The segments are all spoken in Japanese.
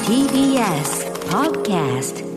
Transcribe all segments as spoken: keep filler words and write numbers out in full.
ティービーエス Podcast。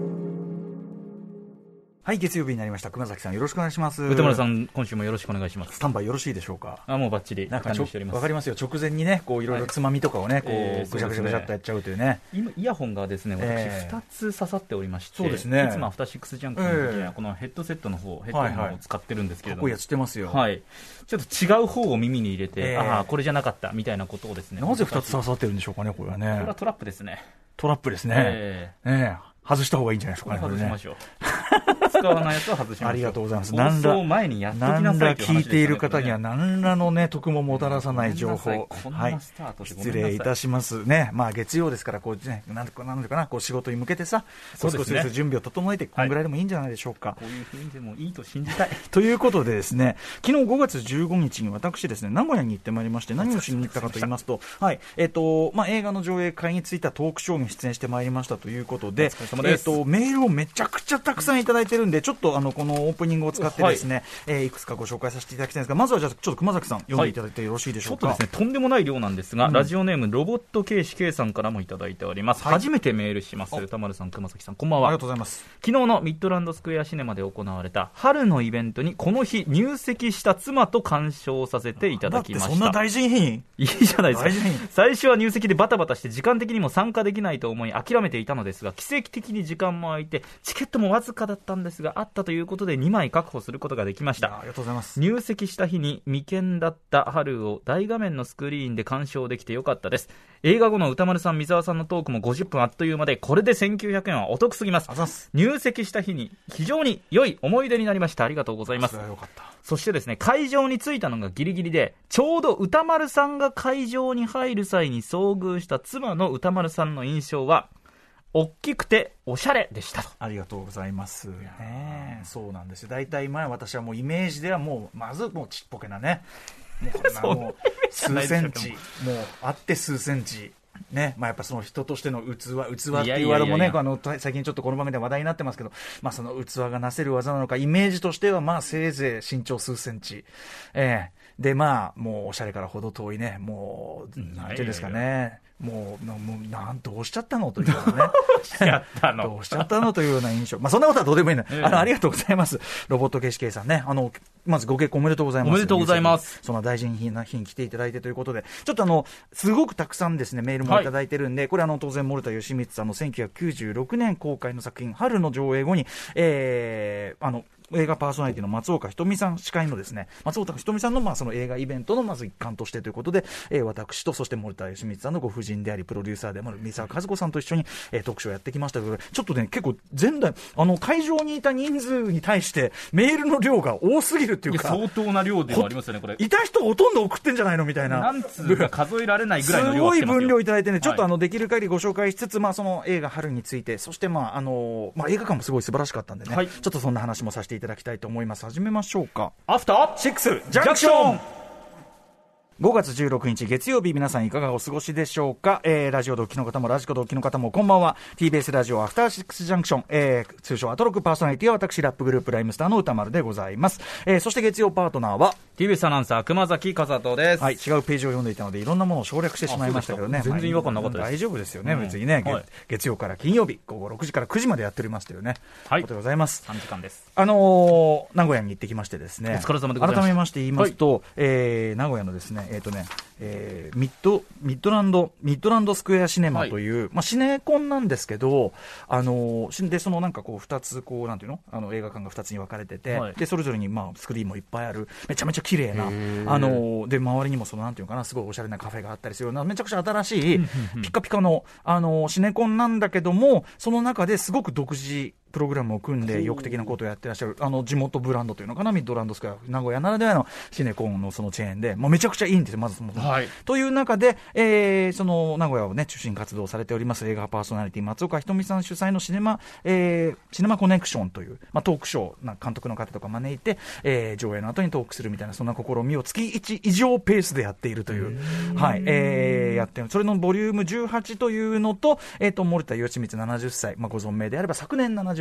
はい、月曜日になりました。熊崎さん、よろしくお願いします。 歌丸さん、今週もよろしくお願いします。 スタンバイよろしいでしょうか。 あ、もうバッチリなんか管理しております。 わかりますよ。直前にね、こういろいろつまみとかをね、はい、こう、えー、ぐしゃぐしゃぐしゃっとやっちゃうというね。 今イヤホンがですね、私ふたつ刺さっておりまして、 そうですね。 いつもアフターシックスジャンクションの時にはこのヘッドセットの方、ヘッドホンの方を使ってるんですけれども、 はいはい、かっこいいやつしてますよ。 はい。ちょっと違う方を耳に入れて、えー、ああこれじゃなかったみたいなことをですね。 なぜふたつ刺さってるんでしょうかね、これはね。 これはトラップですね。 トラップですね。えー、えー外した方がいいんじゃないですかね。 外しましょう。使わないやつは外しましょう。 ありがとうございます。 何ら前にやっときなさいという話ですね。 聞いている方には何らのね得ももたらさない情報。 はい。 失礼いたしますね。まあ月曜ですからこうねなんとかなんとかなこう仕事に向けてさ、少しずつ準備を整えてこんぐらいでもいいんじゃないでしょうか。 こういう雰囲気でもいいと信じたい。 ということでですね、昨日ごがつじゅうごにちに私ですね名古屋に行ってまいりまして、何をしに行ったかと言いますと、はいえっとまあ映画の上映会についてトークショーに出演してまいりましたということで、えっとメールをめちゃくちゃたくさんいただいてるんで、ちょっとあのこのオープニングを使ってですね、はいえー、いくつかご紹介させていただきたいんですが、まずはじゃあちょっと熊崎さん読んでいただいてよろしいでしょうか。 はい、ちょっとですねとんでもない量なんですが、うん、ラジオネームロボット警視 K さんからもいただいております。はい、初めてメールします。歌丸さん、熊崎さん、こんばんは。 ありがとうございます。 昨日のミッドランドスクエアシネマで行われた春のイベントにこの日入籍した妻と鑑賞させていただきました。 だってそんな大臣品いいじゃないですか。最初は入籍でバタバタして時間的にも参加できないと思い諦めていたのですが、奇跡的に時間も空いてチケットもわずかだったんですがあったということでにまい確保することができました。 ありがとうございます。 入籍した日に未見だった春を大画面のスクリーンで鑑賞できてよかったです。映画後の歌丸さん、水沢さんのトークもごじゅっぷんあっという間で、これでせんきゅうひゃくえんはお得すぎます。 す入籍した日に非常に良い思い出になりました。ありがとうございます。 それはよかった。 そしてですね、会場に着いたのがギリギリで、ちょうど歌丸さんが会場に入る際に遭遇した妻の歌丸さんの印象は大きくておしゃれでしたと。 ありがとうございます、ね、そうなんですよ。大体前私はもうイメージではもうまずもうちっぽけなね、もうこんなもう数センチもうあって数センチね、まあ、やっぱその人としての器、器っていうワードもね、あの最近ちょっとこの番組で話題になってますけど、まあ、その器がなせる技なのか、イメージとしてはまあせいぜい身長数センチ、えー、でまあもうおしゃれからほど遠いね、もうなんていうんですかね、もう、もうなんどうしちゃったのというようなねどうしちゃったのどうしちゃったのというような印象、まあ、そんなことはどうでもいいの、えー、あのありがとうございます。ロボット形式計さんね、あのまずご結婚おめでとうございます。 おめでとうございます。 そんな大事な日に来ていただいてということで、ちょっとあのすごくたくさんですねメールもいただいてるんで、はい、これあの当然森田義満さんのせんきゅうひゃくきゅうじゅうろくねん公開の作品春の上映後に、えー、あの映画パーソナリティの松岡ひとみさん司会のですね、松岡ひとみさんのまあその映画イベントのまず一環としてということで、えー、私とそして森田義満さんのご婦人でありプロデューサーでもある三沢和子さんと一緒に、えー、特集をやってきましたけど、ちょっとね結構前代あの会場にいた人数に対してメールの量が多すぎるっていうか、 相当な量ではありますよね。これいた人ほとんど送ってんじゃないのみたいな、 なんつうか数えられないぐらいの量が来てますよ。 すごい分量いただいてね、ちょっとあのできる限りご紹介しつつ、まあ、その映画春について、そしてまああの、まあ、映画館もすごい素晴らしかったんでね、はい、ちょっとそんな話もさせていただきたいと思います。始めましょうか。 アフターシックスジャンクション。ごがつじゅうろくにち月曜日、皆さんいかがお過ごしでしょうか。えー、ラジオ同期の方もラジコ同期の方もこんばんは。 ティービーエス ラジオアフターシックスジャンクション、えー、通称アトロックパーソナリティは私ラップグループライムスターの歌丸でございます。えー、そして月曜パートナーはティービーエス アナウンサー熊崎和人です。 はい、違うページを読んでいたのでいろんなものを省略してしまいましたけどね、 全然違和感なかったです。 大丈夫ですよね、うん、別にね、はい、月曜から金曜日午後ろくじからくじまでやっておりますというね、はい、ことでございます。 さんじかんです。 あのー、名古屋に行ってきましてですね、 お疲れ様でございます。 改めまして言いますと、はい、えー、名古屋のですね、えっ、ー、とねえー、ミッドミッドランドミッドランドスクエアシネマという、はい、まあ、シネコンなんですけど、あのでそのなんかこうふたつこうなんていうの、あの映画館がふたつに分かれてて、はい、でそれぞれにまあスクリーンもいっぱいあるめちゃめちゃ綺麗な、あので周りにもそのなんていうかな、すごいおしゃれなカフェがあったりするようなめちゃくちゃ新しいピカピカのあのシネコンなんだけども、その中ですごく独自プログラムを組んで意欲的なことをやってらっしゃるあの地元ブランドというのかな、ミッドランドスクエア名古屋ならではのシネコンのそのチェーンで、まあ、めちゃくちゃいいんですよまずその、はい、という中で、えー、その名古屋をね中心に活動されております映画パーソナリティ松岡ひとみさん主催のシネマ、えー、シネマコネクションという、まあ、トークショーな監督の方とか招いて、えー、上映の後にトークするみたいなそんな試みを月いち以上ペースでやっているという、はい、えー、やってるそれのボリュームじゅうはちというのと、えー、と森田義満ななじゅっさい、まあ、ご存命であれば昨年ななじゅっ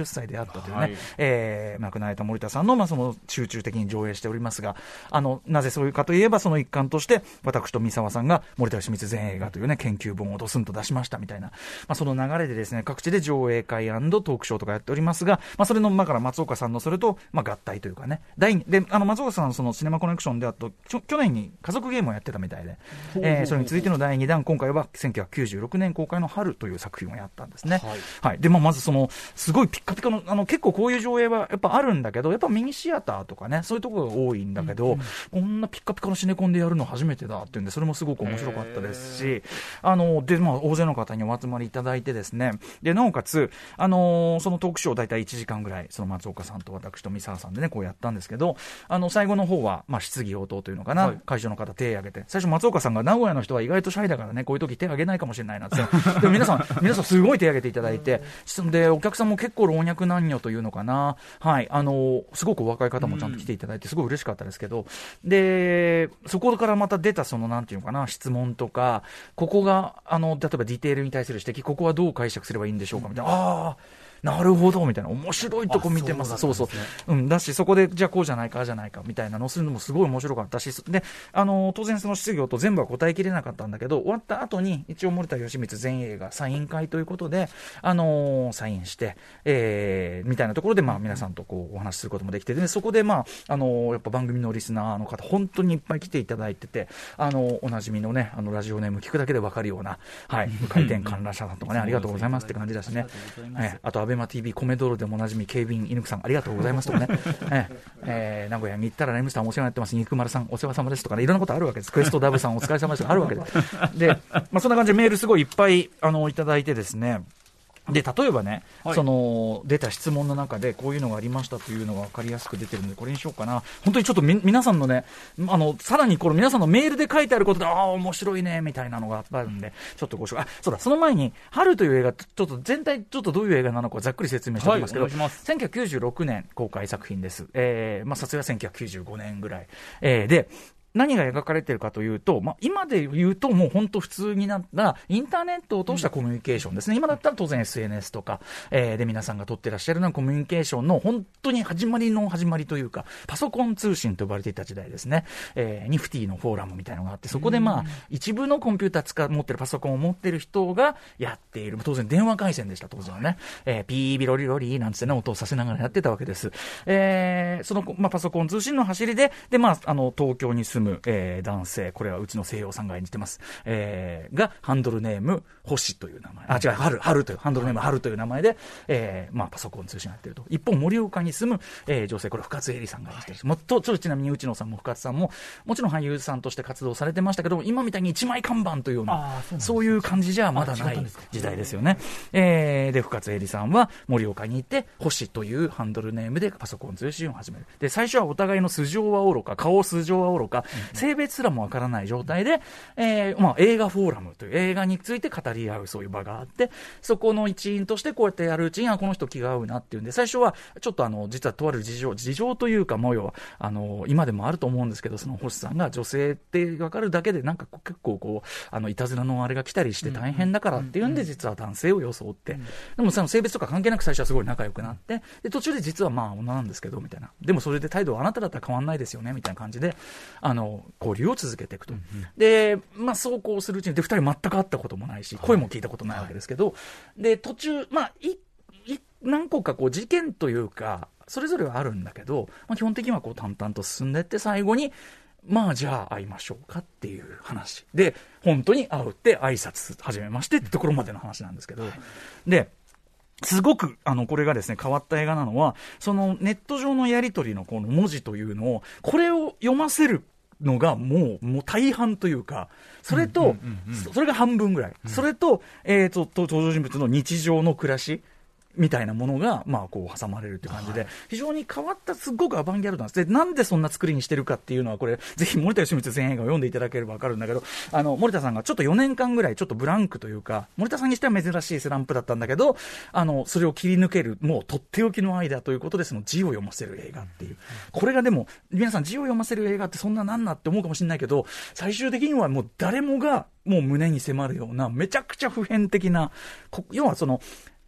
じゅっさいであったというね、 はい、 えー、亡くなられた森田さんの、まあ、その集中的に上映しておりますが、あのなぜそういうかといえば、その一環として私と三沢さんが森田義満全映画というね研究本をドスンと出しましたみたいな、まあ、その流れでですね、各地で上映会&トークショーとかやっておりますが、まあ、それのまあから松岡さんのそれと、まあ、合体というかね、第であの松岡さんのそのシネマコネクションであと去年に家族ゲームをやってたみたいで、えー、それに続いてのだいにだん、今回はせんきゅうひゃくきゅうじゅうろくねん公開の春という作品をやったんですね。はいはい、でまあ、まずそのすごいピッカピカの、あの結構こういう上映はやっぱあるんだけど、やっぱミニシアターとかね、そういうところが多いんだけど、うんうん、こんなピッカピカのシネコンでやるの初めてだっていうんで、それもすごく面白かったですし、あので、まあ、大勢の方にお集まりいただいてですね、でなおかつ、あのー、そのトークショー大体いちじかんぐらい、その松岡さんと私と三沢さんでねこうやったんですけど、あの最後の方は、まあ、質疑応答というのかな、はい、会場の方手を挙げて、最初松岡さんが名古屋の人は意外とシャイだからね、こういう時手を挙げないかもしれないなってでも皆さん皆さんすごい手を挙げていただいて、でお客さんも結構老若男女というのかな、はい、あのすごくお若い方もちゃんと来ていただいてすごい嬉しかったですけど、でそこからまた出たそのなんていうのかな、質問とか、ここがあの例えばディテールに対する指摘、ここはどう解釈すればいいんでしょうかみたいな、ああなるほどみたいな、面白いとこ見てます。そうそうそう、うん、だしそこでじゃあこうじゃないかああじゃないかみたいなのをするのもすごい面白かったし、であの当然その質疑と全部は答えきれなかったんだけど、終わった後に一応森田義満全映画サイン会ということで、あのー、サインして、えー、みたいなところで、まあ、皆さんとこうお話しすることもできて、でそこで、まああのー、やっぱ番組のリスナーの方本当にいっぱい来ていただいてて、あのー、おなじみのね、あのラジオネーム聞くだけで分かるような、はい、回転観覧車さんとかねありがとうございますって感じだしね、はい、あとアベマ ティービー コメドロでもおなじみ警備員犬さんありがとうございますとかね、ええー、名古屋に行ったらライムスターお世話になってます、肉丸さんお世話様ですとかね、いろんなことあるわけです。クエストダブさんお疲れ様ですとかあるわけでで、まあ、そんな感じでメールすごいいっぱいあのいただいてですね、で例えばね、はい、その出た質問の中でこういうのがありましたというのが分かりやすく出てるので、これにしようかな。本当にちょっとみ皆さんのね、あのさらにこの皆さんのメールで書いてあることで、ああ面白いねみたいなのがあるんで、ちょっとご紹介。あ、そうだ、その前に春という映画、ちょっと全体ちょっとどういう映画なのかざっくり説明しておきますけど、はい、せんきゅうひゃくきゅうじゅうろくねん公開作品です。えー、まあ撮影はせんきゅうひゃくきゅうじゅうごねんぐらい、えー、で何が描かれているかというと、まあ、今で言うともう本当普通になったインターネットを通したコミュニケーションですね。今だったら当然 エスエヌエス とか、えー、で皆さんが取ってらっしゃるようなコミュニケーションの本当に始まりの始まりというか、パソコン通信と呼ばれていた時代ですね。えー、ニフティのフォーラムみたいなのがあって、そこでまあ一部のコンピューター使持ってるパソコンを持ってる人がやっている、当然電話回線でした。当然はね、えー、ピービロリロリなんつってね音をさせながらやってたわけです。えー、その、まあ、パソコン通信の走りでで、まあ、あの東京に住む、えー、男性、これはうちの西洋さんが演じてます、えー、がハンドルネーム星という名前、あ違う春春というハンドルネーム春という名前で、えーまあ、パソコン通信やってると。一方盛岡に住む、えー、女性、これ深津絵里さんが演じてる、はい、もっとちょっとちなみに内野さんも深津さんももちろん俳優さんとして活動されてましたけど、今みたいに一枚看板というような、そう、そういう感じじゃまだない時代ですよね。えー、で深津絵里さんは盛岡にいて星というハンドルネームでパソコン通信を始める。で最初はお互いの素性はおろか顔素性はおろか、うん、性別すらもわからない状態で、えーまあ、映画フォーラムという映画について語り合うそういう場があって、そこの一員としてこうやってやるうちに、あこの人気が合うなっていうんで、最初はちょっとあの実はとある事情事情というか、模様はあの今でもあると思うんですけど、その星さんが女性って分かるだけでなんか結構こうあのいたずらのあれが来たりして大変だからっていうんで、実は男性を装って、でもその性別とか関係なく最初はすごい仲良くなって、で途中で実はまあ女なんですけどみたいな、でもそれで態度はあなただったら変わんないですよねみたいな感じであの交流を続けていくと、うんうん、で、まあ、そうこうするうちにでふたり全く会ったこともないし声も聞いたことないわけですけど、はい、で途中、まあ、いい何個かこう事件というかそれぞれはあるんだけど、まあ、基本的にはこう淡々と進んでいって、最後にまあじゃあ会いましょうかっていう話で、本当に会うって挨拶始めましてってところまでの話なんですけど、はい、ですごくあのこれがですね変わった映画なのは、そのネット上のやり取りのこの文字というのをこれを読ませるのがもう、もう大半というか、それと、うんうんうんうん、それが半分ぐらい、うん、それと、えーと、登場人物の日常の暮らしみたいなものが、まあ、こう挟まれるという感じで、はい、非常に変わったすごくアバンギャルドなんです。でなんでそんな作りにしてるかっていうのは、これぜひ森田義満全映画を読んでいただければ分かるんだけど、あの森田さんがちょっとよねんかんぐらいちょっとブランクというか、森田さんにしては珍しいスランプだったんだけど、あのそれを切り抜けるもうとっておきのアイデアということで、その字を読ませる映画っていう、これがでも皆さん字を読ませる映画ってそんななんなって思うかもしれないけど、最終的にはもう誰もがもう胸に迫るようなめちゃくちゃ普遍的な、要はその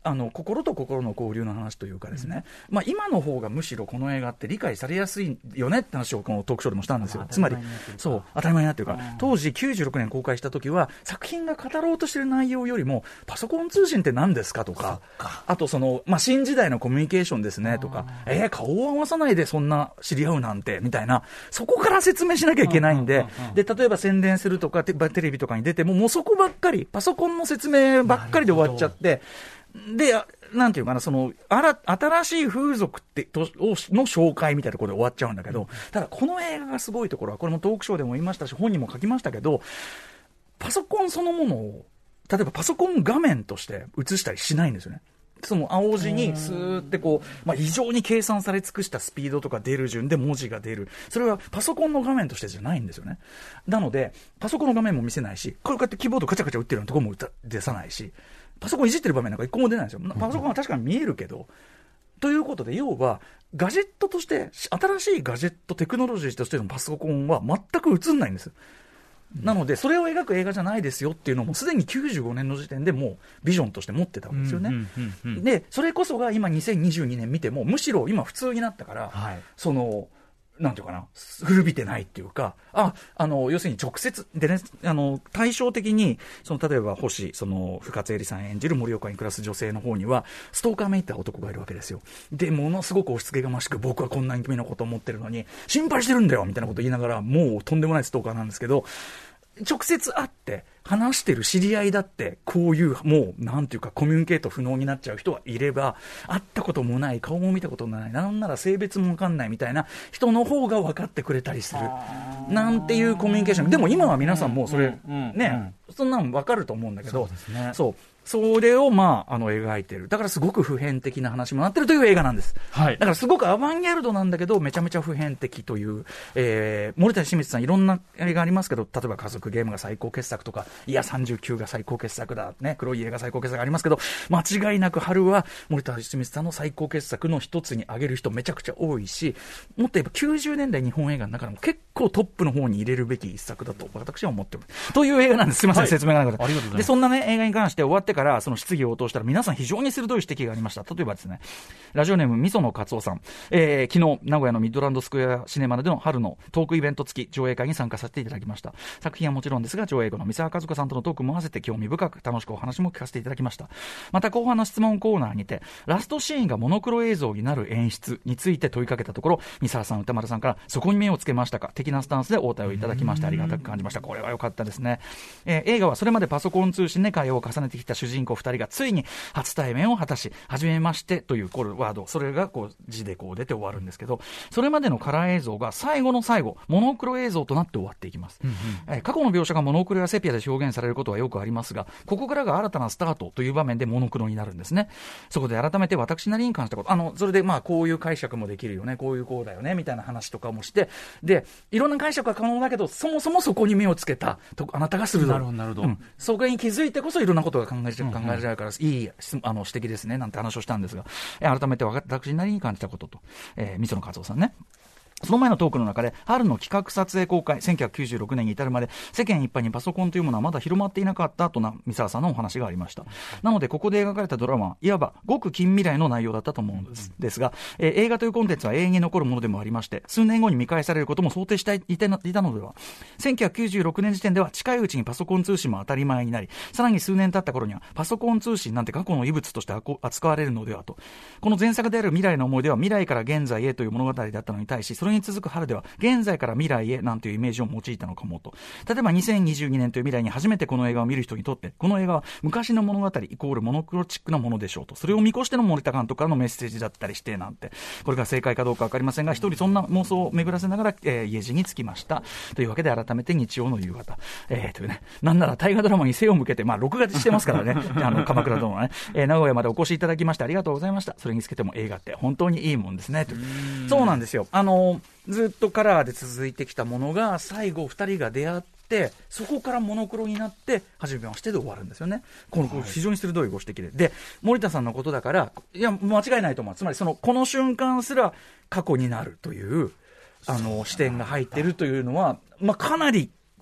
あの心と心の交流の話というかですね、うん、まあ、今の方がむしろこの映画って理解されやすいよねって話をこのトークショーでもしたんですよ。つまりそう当たり前になってるから、当時きゅうじゅうろくねん公開した時は作品が語ろうとしている内容よりもパソコン通信って何ですかとか、あとその、まあ、新時代のコミュニケーションですねとか、えー、顔を合わさないでそんな知り合うなんてみたいな、そこから説明しなきゃいけないんで、で例えば宣伝するとかテレビとかに出てももうそこばっかりパソコンの説明ばっかりで終わっちゃって、でなんていうかな、そのあら新しい風俗ってとの紹介みたいなところで終わっちゃうんだけど、ただこの映画がすごいところは、これもトークショーでも言いましたし本にも書きましたけど、パソコンそのものを例えばパソコン画面として映したりしないんですよね。その青字にスーってこう、まあ、非常に計算され尽くしたスピードとか出る順で文字が出る、それはパソコンの画面としてじゃないんですよね。なのでパソコンの画面も見せないし、これこうやってキーボードカチャカチャ打ってるようなところも出さないし、パソコンいじってる場面なんか一個も出ないんですよ。パソコンは確かに見えるけど、ということで要はガジェットとして新しいガジェットテクノロジーとしてのパソコンは全く映んないんです。なのでそれを描く映画じゃないですよっていうのもすでにきゅうじゅうごねんの時点でもうビジョンとして持ってたわけですよね、うんうんうんうん、でそれこそが今にせんにじゅうにねん見てもむしろ今普通になったから、はい、そのなんていうかな、古びてないっていうか、あ、あの要するに直接でね、あの対照的にその例えば星その深津絵里さん演じる盛岡に暮らす女性の方にはストーカーめいた男がいるわけですよ。でものすごく押し付けがましく、僕はこんなに君のことを思ってるのに心配してるんだよみたいなことを言いながら、もうとんでもないストーカーなんですけど、直接会って話してる知り合いだってこういうもうなんていうかコミュニケート不能になっちゃう人はいれば、会ったこともない、顔も見たこともない、なんなら性別も分かんないみたいな人の方が分かってくれたりするなんていうコミュニケーション。でも今は皆さんもうそれ、うんうんうん、ね、そんなの分かると思うんだけど、そうですね、そうそれをまああの描いてる。だからすごく普遍的な話もなってるという映画なんです、はい、だからすごくアバンギャルドなんだけどめちゃめちゃ普遍的という、えー、森田清水さんいろんな映画ありますけど、例えば家族ゲームが最高傑作とか、いやさんじゅうきゅうが最高傑作だ、ね、黒い家が最高傑作ありますけど、間違いなく春は森田清水さんの最高傑作の一つに挙げる人めちゃくちゃ多いし、もっと言えばきゅうじゅうねんだい日本映画の中でも結構トップの方に入れるべき一作だと私は思ってますという映画なんです。すみません、はい、説明がなかった。ありがとうございます。でそんな、ね、映画に関して終わってからその質疑応答したら皆さん非常に鋭い指摘がありました。例えばですね、ラジオネームみそのかつおさん、えー、昨日名古屋のミッドランドスクエアシネマでの春のトークイベント付き上映会に参加させていただきました。作品はもちろんですが上映後の三沢和子さんとのトークも合わせて興味深く楽しくお話も聞かせていただきました。また後半の質問コーナーにてラストシーンがモノクロ映像になる演出について問いかけたところ、三沢さん歌丸さんからそこに目をつけましたか的なスタンスで応対をいただきましてありがたく感じました。これは良かったですね、えー、映画はそれまでパソコン通信で会話を重ねてきた主人公ふたりがついに初対面を果たし、初めましてというワード、それがこう字でこう出て終わるんですけど、それまでのカラー映像が最後の最後モノクロ映像となって終わっていきます、うんうん、えー、過去の描写がモノクロやセピアで表現されることはよくありますが、ここからが新たなスタートという場面でモノクロになるんですね。そこで改めて私なりに感じたこと、あのそれでまあこういう解釈もできるよね、こういうこうだよねみたいな話とかもして、でいろんな解釈が可能だけど、そもそもそこに目をつけたとあなたがするなるほどなるほど、 うん、そこに気づいてこそいろんなことが考えられる、考えられるから、いいあの指摘ですねなんて話をしたんですが、え改めて私なりに感じたことと、えー、みそのかつおさんね、その前のトークの中で春の企画撮影公開せんきゅうひゃくきゅうじゅうろくねんに至るまで世間一般にパソコンというものはまだ広まっていなかったとな三沢さんのお話がありました。なのでここで描かれたドラマはいわばごく近未来の内容だったと思うんです、うん、ですが、えー、映画というコンテンツは永遠に残るものでもありまして、数年後に見返されることも想定していたのでは。せんきゅうひゃくきゅうじゅうろくねん時点では近いうちにパソコン通信も当たり前になり、さらに数年経った頃にはパソコン通信なんて過去の遺物として扱われるのではと。この前作である未来の思い出は未来から現在へという物語だったのに対し、それに続く春では現在から未来へなんていうイメージを用いたのかもと。例えばにせんにじゅうにねんという未来に初めてこの映画を見る人にとって、この映画は昔の物語イコールモノクロチックなものでしょうと。それを見越しての森田監督からのメッセージだったりしてなんて、これが正解かどうか分かりませんが、一人そんな妄想を巡らせながら、えー、家路に着きましたというわけで、改めて日曜の夕方、えー、というね、なんなら大河ドラマに背を向けて、まあ録画してますからねあの鎌倉殿はね、えー、名古屋までお越しいただきましてありがとうございました。それにつけても映画って本当にいいもんですねと。そうなんですよ、あのずっとカラーで続いてきたものが最後ふたりが出会って、そこからモノクロになって初めましてで終わるんですよね。この非常に鋭いご指摘で、で森田さんのことだからいや間違いないと思う。つまりそのこの瞬間すら過去になるというあの視点が入っているというのは、まあ、かなり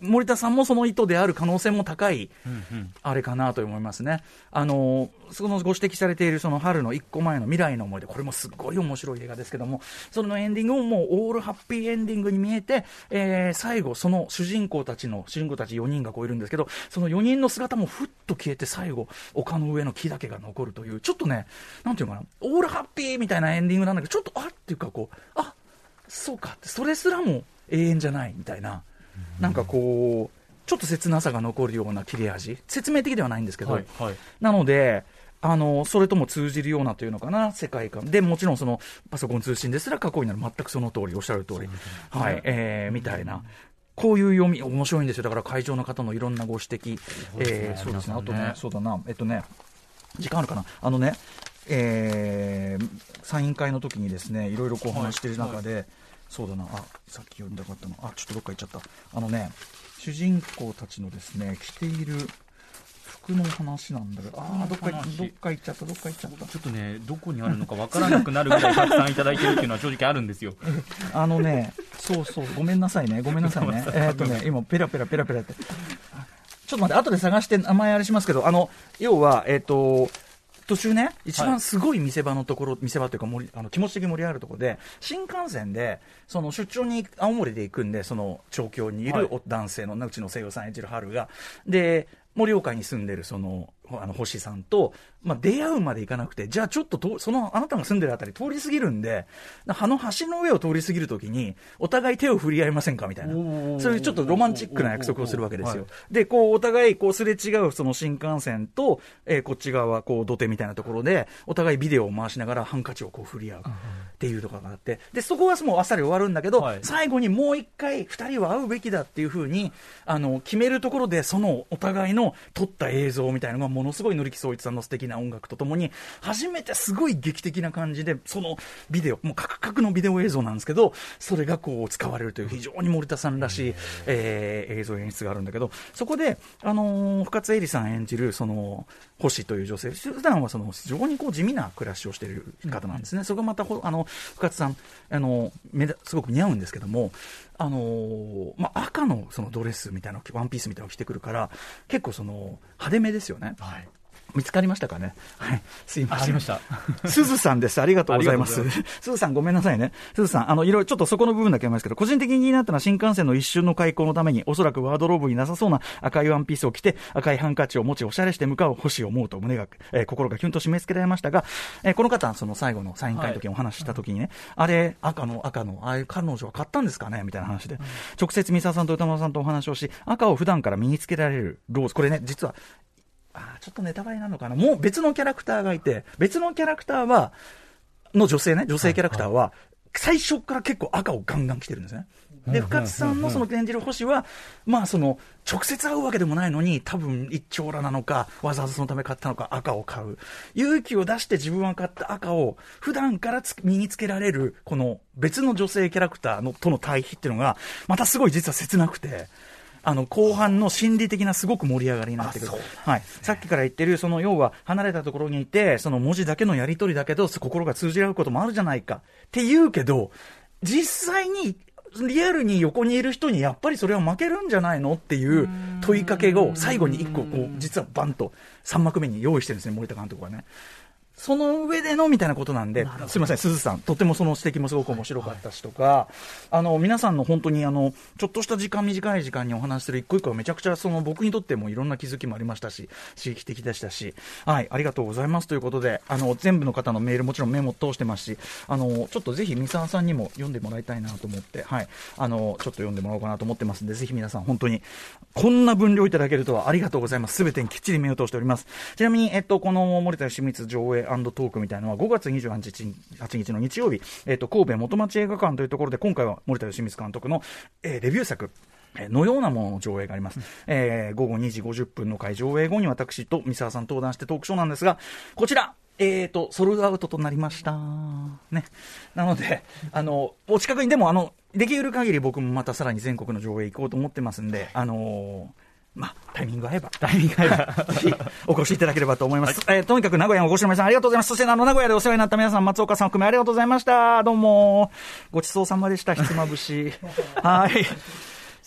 森田さんもその意図である可能性も高い、 うんうん、 あれかなと思いますね。あのそのご指摘されているその春のいっこまえの未来の思い出、これもすごい面白い映画ですけども、そのエンディングももうオールハッピーエンディングに見えて、えー、最後その主人公たちの主人公たちよにんがこういるんですけど、そのよにんの姿もふっと消えて最後丘の上の木だけが残るという、ちょっとね、なんていうのかな、オールハッピーみたいなエンディングなんだけど、ちょっとあっていうかこう、あ、そうかって、それすらも永遠じゃないみたいな、なんかこうちょっと切なさが残るような切れ味、説明的ではないんですけど、 はいはい、 なのであのそれとも通じるようなというのかな、世界観で、もちろんそのパソコン通信ですら過去になる、全くその通り、おっしゃる通り、はい、えー、みたいな、こういう読み面白いんですよ。だから会場の方のいろんなご指摘、えー、そうですね、あとね、そうだな、えっとね時間あるかな、あのね、えー、サイン会の時にですね、いろいろこう話している中で、はいはい、そうだな、あ、さっき読みたかったの、あ、ちょっとどっか行っちゃった、あのね、主人公たちのですね、着ている服の話なんだけど、あー、どっかどっか行っちゃった、どっか行っちゃった。 ちょっとね、どこにあるのかわからなくなるぐらいたくさんいただいてるっていうのは正直あるんですよ。 あのね、そうそう、ごめんなさいね、ごめんなさいね、えーっとね、今ペラペラペラペラって、ちょっと待って、後で探して名前あれしますけど、あの要はえーっと。途中ね、一番すごい見せ場のところ、はい、見せ場というか盛りあの気持ち的に盛り上がるところで、新幹線でその出張に青森で行くんで、その調教にいる男性の、はい、うちの声優さん演じる春がで盛岡に住んでるそのあの星さんと、まあ、出会うまでいかなくて、じゃあちょっととそのあなたが住んでるあたり通り過ぎるんで、あの橋の上を通り過ぎるときにお互い手を振り合いませんかみたいな、そういうちょっとロマンチックな約束をするわけですよ。でこうお互いこうすれ違うその新幹線と、えー、こっち側はこう土手みたいなところでお互いビデオを回しながらハンカチをこう振り合うっていうところがあって、でそこはもうあっさり終わるんだけど、はい、最後にもう一回ふたりは会うべきだっていう風にあの決めるところで、そのお互いの撮った映像みたいなのがものすごい塗木総一さんの素敵な音楽とともに初めてすごい劇的な感じで、そのビデオもうカクカクのビデオ映像なんですけど、それがこう使われるという非常に森田さんらしい、えー、映像演出があるんだけど、そこで、あのー、深津絵里さん演じるその星という女性、普段はその非常にこう地味な暮らしをしている方なんですね。それがまたあの深津さん、あの目だすごく似合うんですけども、あのーまあ、赤のそのドレスみたいなワンピースみたいなのを着てくるから結構その派手めですよね。はい、見つかりましたかね。はい、すいません。 ありました。 すずさんです。ありがとうございます。すずさんごめんなさいね。すずさん、あの、いろいろちょっとそこの部分だけありますけど、個人的に気になったのは新幹線の一瞬の開口のために、おそらくワードローブになさそうな赤いワンピースを着て、赤いハンカチを持ち、おしゃれして向かう星を思うと胸が、えー、心がキュンと締め付けられましたが、えー、この方、その最後のサイン会の時にお話しした時にね、はい、あれ、赤の赤の、ああいう彼女は買ったんですかねみたいな話で、うん、直接三沢さんと歌丸さんとお話をし、赤を普段から身につけられるローズ、これね、実は、あちょっとネタバレなのかな、もう別のキャラクターがいて、別のキャラクターはの女性ね、女性キャラクターは最初から結構赤をガンガン着てるんですね。で深津さんのその演じる星は、まあその直接会うわけでもないのに、多分一丁羅なのかわざわざそのため買ったのか赤を買う、勇気を出して自分は買った赤を普段からつ身につけられるこの別の女性キャラクターのとの対比っていうのがまたすごい実は切なくて、あの後半の心理的なすごく盛り上がりになってくる、はい、さっきから言ってるその要は離れたところにいてその文字だけのやり取りだけど心が通じ合うこともあるじゃないかって言うけど、実際にリアルに横にいる人にやっぱりそれは負けるんじゃないのっていう問いかけを最後に一個こう実はバンとさん幕目に用意してるんですね、森田監督はね。その上でのみたいなことなんで、すみません、鈴さん、とてもその指摘もすごく面白かったしとか、はいはい、あの皆さんの本当にあのちょっとした時間、短い時間にお話しする一個一個はめちゃくちゃその僕にとってもいろんな気づきもありましたし、刺激的でしたし、はい、ありがとうございますということで、あの全部の方のメールもちろんメモ通してますし、あのちょっとぜひ三沢さんにも読んでもらいたいなと思って、はい、あのちょっと読んでもらおうかなと思ってますんで、ぜひ皆さん本当にこんな分量いただけるとはありがとうございます。すべてにきっちり目を通しております。ちなみに、えっと、この森田芳光上映&トークみたいなのはごがつにじゅうはちにちの日曜日、えっと、神戸元町映画館というところで、今回は森田芳光監督の、えー、レビュー作のようなものの上映があります、うん、えー、午後にじごじゅっぷんの回上映後に私と三沢さん登壇してトークショーなんですが、こちらえーとソルドアウトとなりましたね。なのであのお近くにでもあのできる限り僕もまたさらに全国の上映行こうと思ってますんで、あのーまあ、タイミング合えば、タイミング合えば、ぜひお越しいただければと思います。はい、えー、とにかく名古屋にお越しの皆さんありがとうございます。そしてあの名古屋でお世話になった皆さん、松岡さん含めありがとうございました。どうもごちそうさまでした。ひつまぶしはい。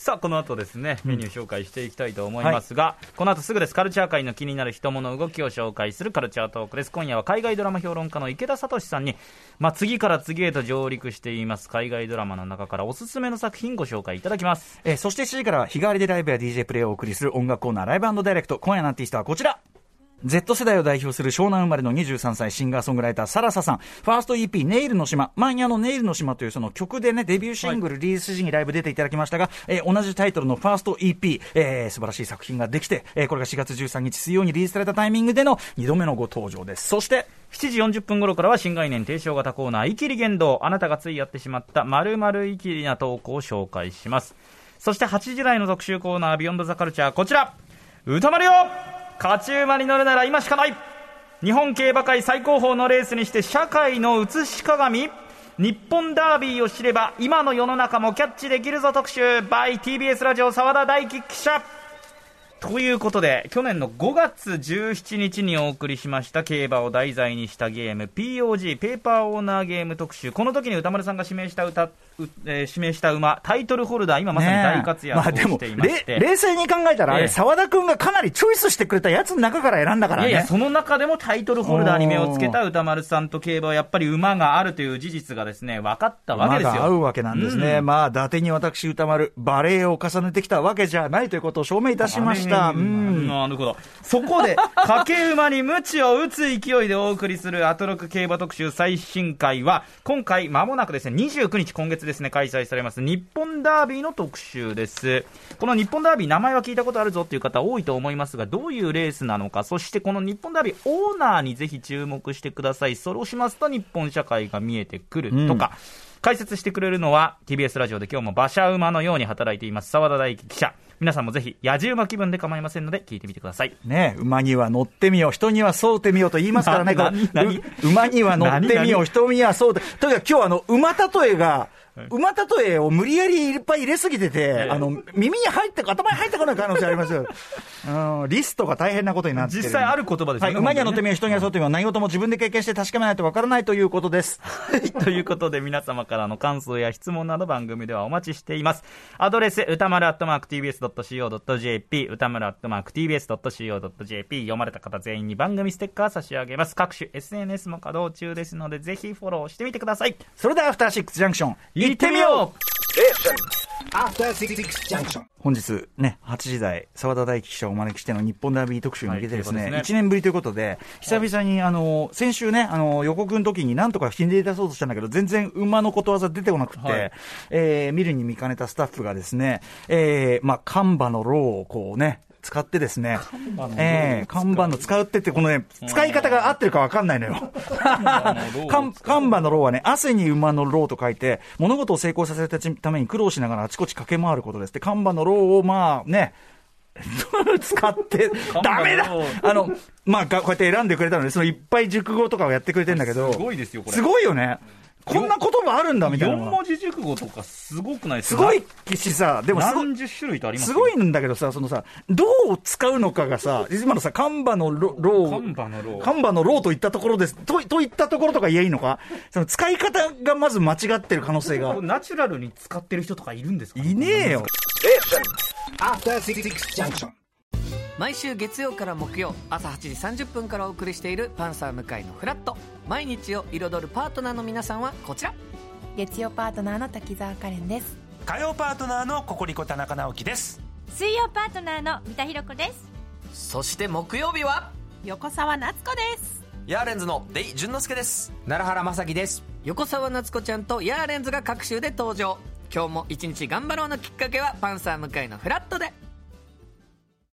さあこの後ですねメニュー紹介していきたいと思いますが、うんはい、この後すぐです。カルチャー界の気になる人物動きを紹介するカルチャートークです。今夜は海外ドラマ評論家の池田聡さんに、まあ、次から次へと上陸しています海外ドラマの中からおすすめの作品ご紹介いただきます。 えー、そしてしちじからは日替わりでライブや ディージェー プレイをお送りする音楽コーナーライブ&ダイレクト。今夜のアーティストはこちら。Z 世代を代表する湘南生まれのにじゅうさんさいシンガーソングライターサラサさん。ファースト イーピー ネイルの島、前にあのネイルの島というその曲でねデビューシングルリリース時にライブ出ていただきましたが、はい、えー、同じタイトルのファースト イーピー、えー、素晴らしい作品ができて、えー、これがしがつじゅうさんにち水曜にリリースされたタイミングでのにどめのご登場です。そしてしちじよんじゅっぷん頃からは新概念提唱型コーナーイキリ言動。あなたがついやってしまった〇〇イキリな投稿を紹介します。そしてはちじ台の特集コーナービヨンドザカルチャー、こちら歌丸よ勝ち馬に乗るなら今しかない。日本競馬界最高峰のレースにして社会の映し鏡、日本ダービーを知れば今の世の中もキャッチできるぞ特集 by ティービーエス ラジオ澤田大樹記者ということで、去年のごがつじゅうしちにちにお送りしました競馬を題材にしたゲーム ピーオージー ペーパーオーナーゲーム特集。この時に歌丸さんが指名した歌えー、指名した馬タイトルホルダー、今まさに大活躍をしていまして、 まあ、冷静に考えたら、えー、澤田君がかなりチョイスしてくれたやつの中から選んだからね。 いやいや、その中でもタイトルホルダーに目をつけた歌丸さんと競馬はやっぱり馬があるという事実がですね分かったわけですよ。 馬が合うわけなんですね、うん、まあ伊達に私歌丸バレエを重ねてきたわけじゃないということを証明いたしました。うん、 なるほど。そこで賭け馬に鞭を打つ勢いでお送りするアトロク競馬特集最新回は今回間もなくですねにじゅうくにち今月ですね開催されます日本ダービーの特集です。この日本ダービー名前は聞いたことあるぞっていう方多いと思いますが、どういうレースなのか、そしてこの日本ダービーオーナーにぜひ注目してください。それをしますと日本社会が見えてくるとか、うん、解説してくれるのは ティービーエス ラジオで今日も馬車馬のように働いています澤田大樹記者。皆さんもぜひ野じ馬気分で構いませんので聞いてみてくださいね。馬には乗ってみよう人には沿うてみようと言いますからね。馬には乗ってみよう人には沿うて。とにかく今日あの馬例えが馬例えを無理やりいっぱい入れすぎてて、えー、あの耳に入って頭に入ってこない可能性ありますよ。うん、リストが大変なことになってる。 実際ある言葉ですよね、はい、 馬には乗ってみよう人には沿うてみよう、何事も自分で経験して確かめないとわからないということです。 ということで皆様からの感想や質問など番組ではお待ちしています。アドレス歌丸アットマーク ティービーエスドットシーオードットジェーピー 歌丸アットマーク ティービーエスドットシーオードットジェーピー 読まれた方全員に番組ステッカー差し上げます。各種 エスエヌエス も稼働中ですのでぜひフォローしてみてください。 それではアフターシックスジャンクション行ってみよう。 本日ねはちじ台澤田大樹記者をお招きしての日本ダービー特集に向けてですね、はい、ですねいちねんぶりということで久々にあの先週ねあの予告の時になんとかひねり出そうとしたんだけど全然馬のことわざ出てこなくて、はい、えー、見るに見かねたスタッフがですね、えー、まあ看板のローをこうね使ってですね、えー、看板の使うってってこのね使い方が合ってるか分かんないのよ。看板のローはね汗に馬のローと書いて物事を成功させたために苦労しながらあちこち駆け回ることです。で看板のローをまあね使ってダメだあのまあこうやって選んでくれたのでそのいっぱい熟語とかをやってくれてるんだけどすごいですよこれ。 すごいよね。こんな言葉あるんだみたいな。 よんもじ熟語とかすごくないですか。すごいしさ、でもすご何十種類とありますすごいんだけどさ、そのさ、どう使うのかがさ、今のさ、看板のロー、 看板のロー、 看板のローといったところです、と、といったところとか言えいいのか、その使い方がまず間違ってる可能性が。 ナチュラルに使ってる人とかいるんですか、ね、 いねえよ。 毎週月曜から木曜朝はちじさんじゅっぷんからお送りしているパンサー向井のフラット。毎日を彩るパートナーの皆さんはこちら。 月曜パートナーの滝沢カレンです。 火曜パートナーのココリコ田中直樹です。 水曜パートナーの三田寛子です。 そして木曜日は横澤夏子です。 ヤーレンズのデイ淳之介です。 奈良原正樹です。 横澤夏子ちゃんとヤーレンズが各週で登場。今日も一日頑張ろうのきっかけはパンサー向井のフラットで。